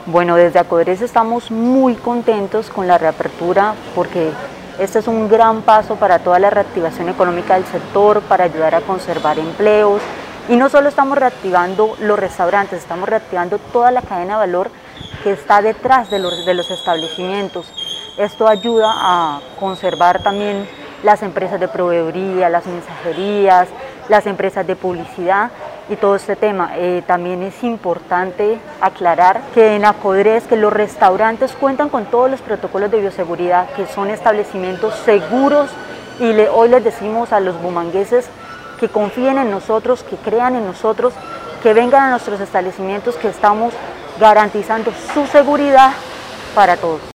Bueno, desde Acodres estamos muy contentos con la reapertura porque este es un gran paso para toda la reactivación económica del sector, para ayudar a conservar empleos. Y no solo estamos reactivando los restaurantes, estamos reactivando toda la cadena de valor que está detrás de los establecimientos. Esto ayuda a conservar también las empresas de proveeduría, las mensajerías, las empresas de publicidad y todo este tema. También es importante aclarar que en Acodres que los restaurantes cuentan con todos los protocolos de bioseguridad, que son establecimientos seguros, y hoy les decimos a los bumangueses que confíen en nosotros, que crean en nosotros, que vengan a nuestros establecimientos, que estamos garantizando su seguridad para todos.